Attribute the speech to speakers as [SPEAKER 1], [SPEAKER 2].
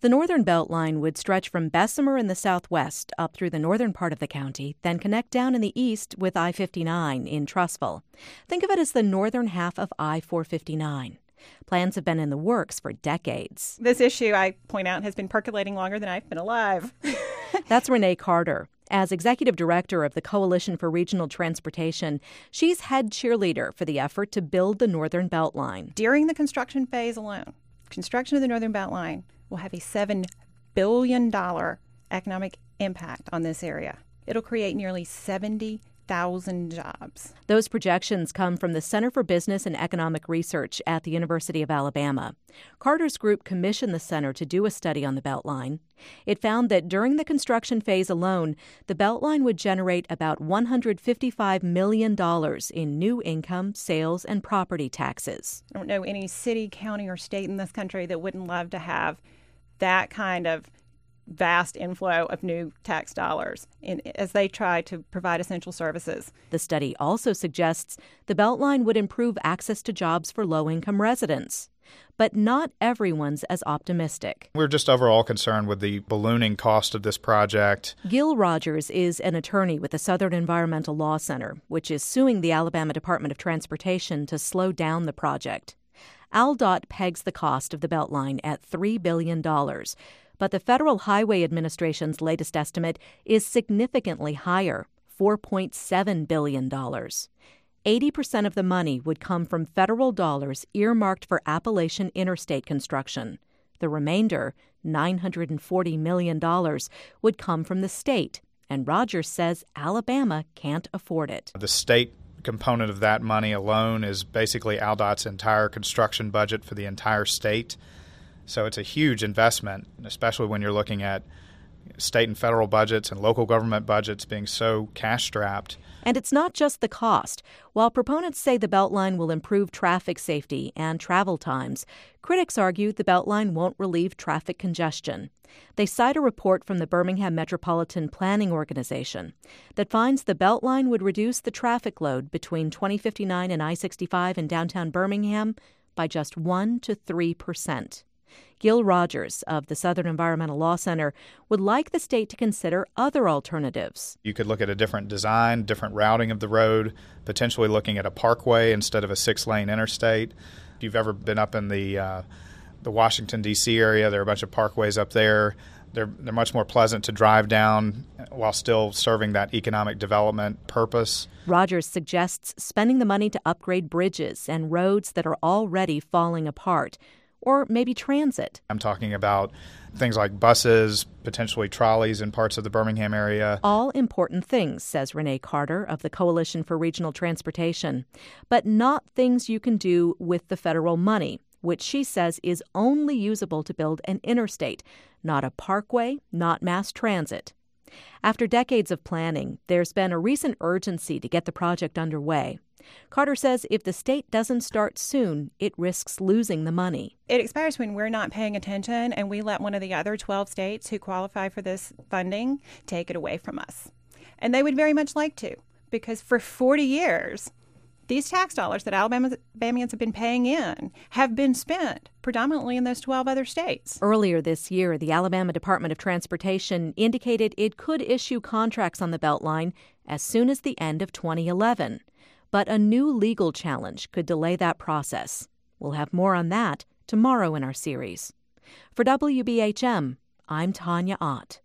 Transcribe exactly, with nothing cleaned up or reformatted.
[SPEAKER 1] The Northern Beltline would stretch from Bessemer in the southwest up through the northern part of the county, then connect down in the east with I fifty-nine in Trussville. Think of it as the northern half of I four fifty-nine. Plans have been in the works for decades.
[SPEAKER 2] This issue, I point out, has been percolating longer than I've been alive.
[SPEAKER 1] That's Renee Carter. As executive director of the Coalition for Regional Transportation, she's head cheerleader for the effort to build the Northern Beltline.
[SPEAKER 2] During the construction phase alone, construction of the Northern Beltline will have a seven billion dollars economic impact on this area. It'll create nearly seventy thousand jobs.
[SPEAKER 1] Those projections come from the Center for Business and Economic Research at the University of Alabama. Carter's group commissioned the center to do a study on the Beltline. It found that during the construction phase alone, the Beltline would generate about one hundred fifty-five million dollars in new income, sales, and property taxes.
[SPEAKER 2] I don't know any city, county, or state in this country that wouldn't love to have that kind of vast inflow of new tax dollars in, as they try to provide essential services.
[SPEAKER 1] The study also suggests the Beltline would improve access to jobs for low-income residents. But not everyone's as optimistic.
[SPEAKER 3] We're just overall concerned with the ballooning cost of this project.
[SPEAKER 1] Gil Rogers is an attorney with the Southern Environmental Law Center, which is suing the Alabama Department of Transportation to slow down the project. AlDOT pegs the cost of the Beltline at three billion dollars. But the Federal Highway Administration's latest estimate is significantly higher, four point seven billion dollars. eighty percent of the money would come from federal dollars earmarked for Appalachian Interstate construction. The remainder, nine hundred forty million dollars, would come from the state, and Rogers says Alabama can't afford it.
[SPEAKER 3] The state component of that money alone is basically AlDOT's entire construction budget for the entire state. So it's a huge investment, especially when you're looking at state and federal budgets and local government budgets being so cash-strapped.
[SPEAKER 1] And it's not just the cost. While proponents say the Beltline will improve traffic safety and travel times, critics argue the Beltline won't relieve traffic congestion. They cite a report from the Birmingham Metropolitan Planning Organization that finds the Beltline would reduce the traffic load between twenty fifty-nine and I sixty-five in downtown Birmingham by just one to three percent. Gil Rogers of the Southern Environmental Law Center would like the state to consider other alternatives.
[SPEAKER 3] You could look at a different design, different routing of the road, potentially looking at a parkway instead of a six-lane interstate. If you've ever been up in the uh, the Washington, D C area, there are a bunch of parkways up there. They're, they're much more pleasant to drive down while still serving that economic development purpose.
[SPEAKER 1] Rogers suggests spending the money to upgrade bridges and roads that are already falling apart, or maybe transit.
[SPEAKER 3] I'm talking about things like buses, potentially trolleys in parts of the Birmingham area.
[SPEAKER 1] All important things, says Renee Carter of the Coalition for Regional Transportation, but not things you can do with the federal money, which she says is only usable to build an interstate, not a parkway, not mass transit. After decades of planning, there's been a recent urgency to get the project underway. Carter says if the state doesn't start soon, it risks losing the money.
[SPEAKER 2] It expires when we're not paying attention and we let one of the other twelve states who qualify for this funding take it away from us. And they would very much like to, because for forty years, these tax dollars that Alabamians have been paying in have been spent predominantly in those twelve other states.
[SPEAKER 1] Earlier this year, the Alabama Department of Transportation indicated it could issue contracts on the Beltline as soon as the end of twenty eleven. But a new legal challenge could delay that process. We'll have more on that tomorrow in our series. For W B H M, I'm Tanya Ott.